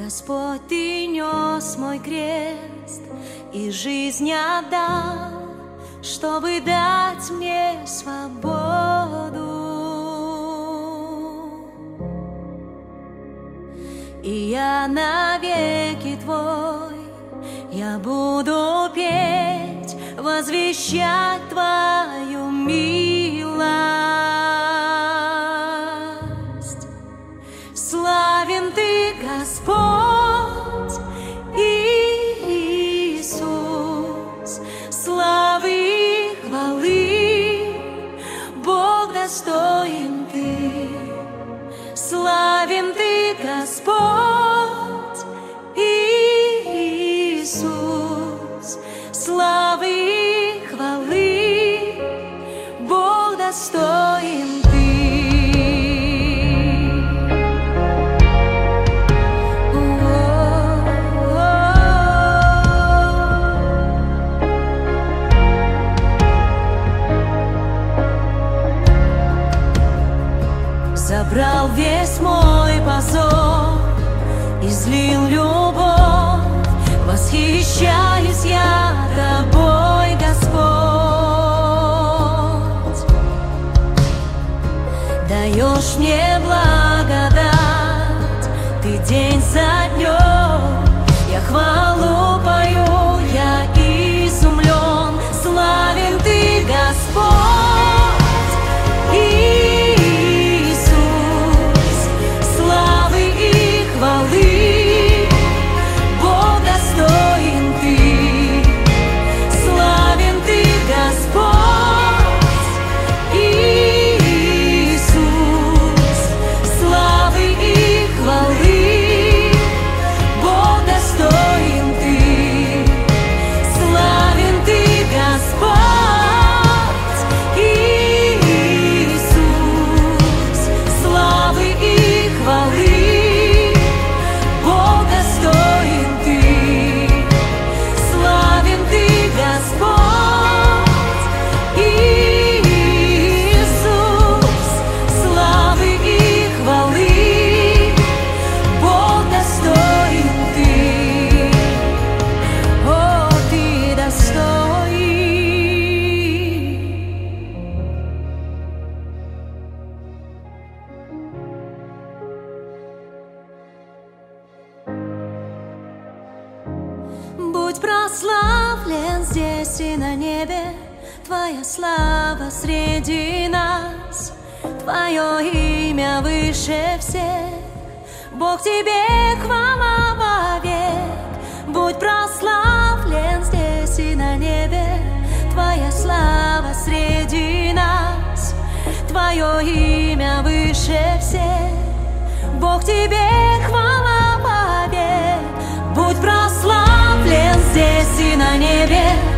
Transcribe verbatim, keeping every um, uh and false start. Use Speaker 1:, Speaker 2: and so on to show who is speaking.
Speaker 1: Господь, Ты нес мой крест и жизнь отдал, чтобы дать мне свободу. И я навеки Твой, я буду петь, возвещать Твою милость. Славен Ты, Господь, Иисус, славы и хвалы, Бог достоин Ты. Славен Ты, Господь, Иисус, славы и хвалы, Бог достоин Ты. Забрал весь мой позор, излил любовь, восхищаюсь я Тобой, Господь. Даешь мне благодать, Ты день за днем, я хвалу пою, я изумлен. Славен Ты, Господь, Иисус, славы и хвалы, Бог достоин Ты. Славен Ты, Господь, Иисус, славы и хвалы, Бог достоин Ты. Славен Ты, Господь, Иисус, славы и хвалы, Бог достоин Ты. Славен Ты, Господь, Иисус, славы и хвалы, Бог достоин Ты. О, Ты достоин. Будь прославлен здесь и на небе, Твоя слава среди нас, Твое имя выше всех. Бог, Тебе хвала вовек. Будь прославлен здесь и на небе, Твоя слава среди нас, Твое имя выше всех. Бог, Тебе хвала вовек. Будь прославлен здесь и на небе,